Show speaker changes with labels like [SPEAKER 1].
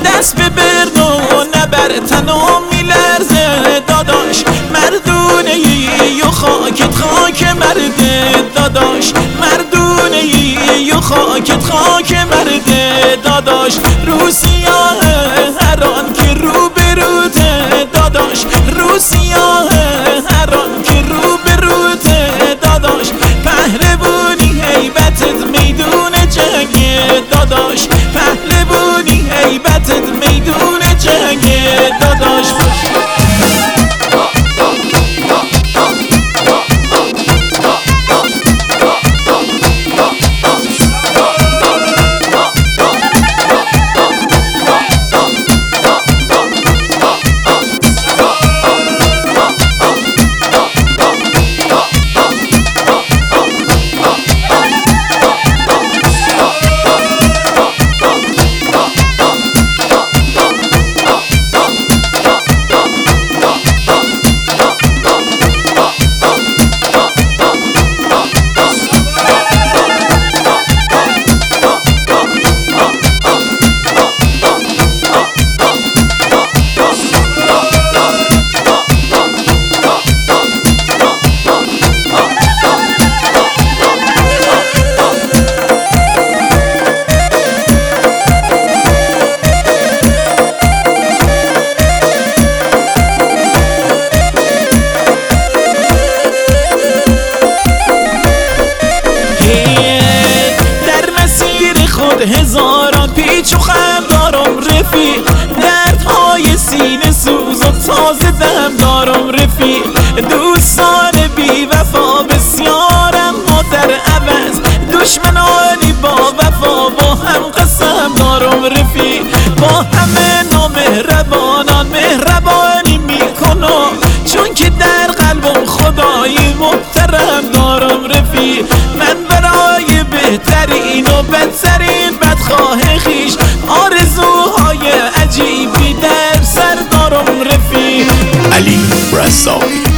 [SPEAKER 1] دست به برد و نبر تنم میلرزه داداش، مردونه ای و خاکت خاک مرده داداش، مردونه ای و خاکت خاک مرده داداش. رو سیاه هر آن که رو بروته داداش، رو سیاه هر آن که رو بروته داداش. پهلوانی هیبتت میدون جنگ داداش، پهلوانی هیبتت میدون جنگ داداش. هزاران پیچ و خم دارم رفیق، دردهای سینه سوز و تازه دم دارم رفیق. دوستان بی وفا بسیارم و در عوض دشمنانی با وفا با هم قسم دارم رفیق. با همه نامهربانان مهربانی میکنم، چون که در قلبم خدای محترم دارم رفیق. من برای بهترین و بدترین بدخواه خیش آرزوهای عجیبی در سر دارم رفیق.
[SPEAKER 2] علی رزاقی